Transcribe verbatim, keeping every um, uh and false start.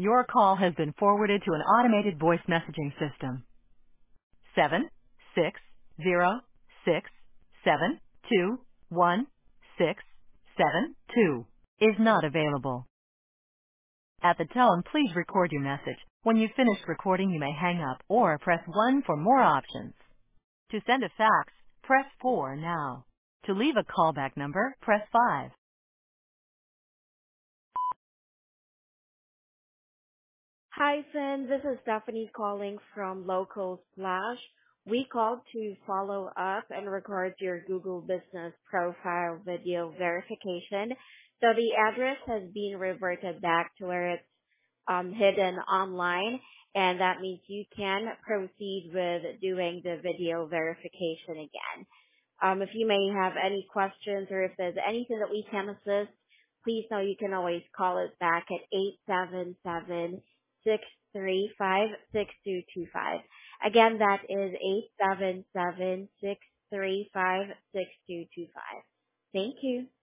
Your call has been forwarded to an automated voice messaging system. Seven six zero six seven two one six seven two is not available. At the tone, please record your message. When you've finished recording, you may hang up or press one for more options. To send a fax, press four now. To leave a callback number, press five. Hi, Sin. This is Stephanie calling from Local Splash. We called to follow up and record your Google Business Profile video verification. So the address has been reverted back to where it's um, hidden online, and that means you can proceed with doing the video verification again. Um, if you may have any questions or if there's anything that we can assist, please know you can always call us back at eight seven seven, six three five, six two two five. Again, that is eight seven seven, six three five, six two two five. Thank you.